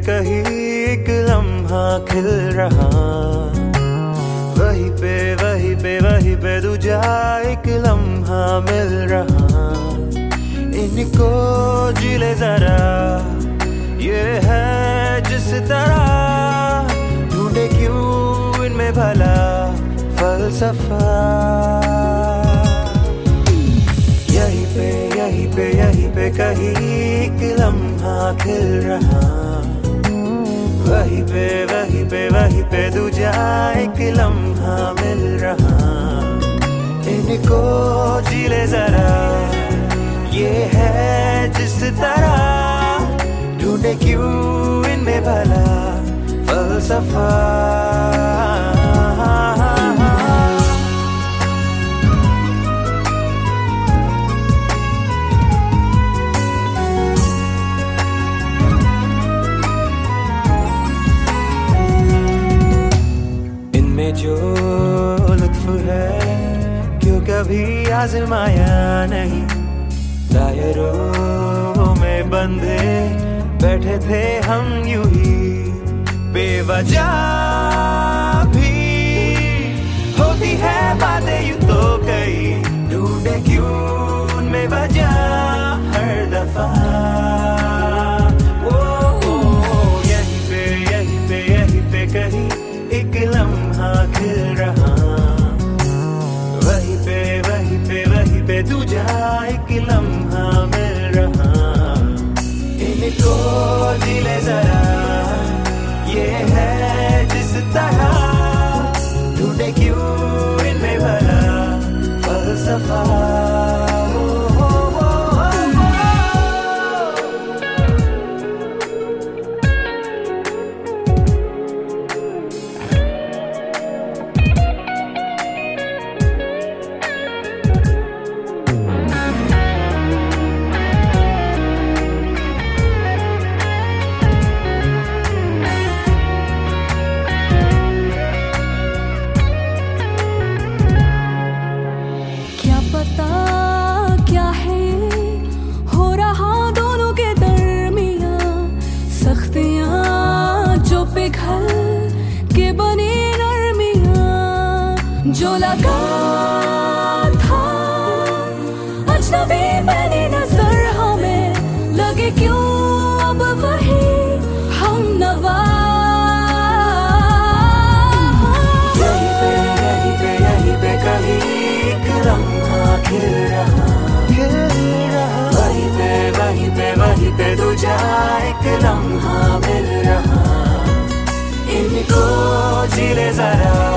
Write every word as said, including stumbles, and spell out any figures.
कहीं एक लम्हा खिल रहा, वहीं पे वहीं पे वहीं पे दूजा एक लम्हा मिल रहा। इनको जिले जरा ये है जिस तरह, ढूंढे क्यों इनमें भला फलसफा। यहीं पे यहीं पे यहीं पे कहीं एक लम्हा खिल रहा, वहीं पे वहीं पे वहीं पे दूजा एक लम्हा मिल रहा। इनको जिले जरा ये है जिस तरह, ढूंढे क्यों इनमें भला फलसफा। इनमें जो लुत्फ है क्यों कभी आजमाया नहीं, दायरों में बंधे बैठे थे हम यूं ही बेवजह भी। होती है बातें यूं तो कई, ढूंढे क्यों उनमें वजह हर दफा। ओ, ओ, ओ यहीं पे यहीं पे यहीं पे कहीं एक लम्हा खिल रहा, वहीं पे वहीं पे वहीं पे दूजा एक लम्हा मिल रहा। इनको दिले जरा ये है जिस तरह, ढूंढे क्यों इनमें भला फलसफा। क्या है हो रहा दोनों के दरमियां, सख्तियां जो पिघल के बनी नरमियां। जो लगा था अजनबी मैंने नजर हमें, लगे क्यों अब वही हम नवा। यहीं पे यहीं पे यहीं पे कहीं एक लम्हा खिल रहा, खिल रहा। वहीं पे वहीं पे वहीं पे दूजा एक लम्हा मिल रहा। इनको जिले जरा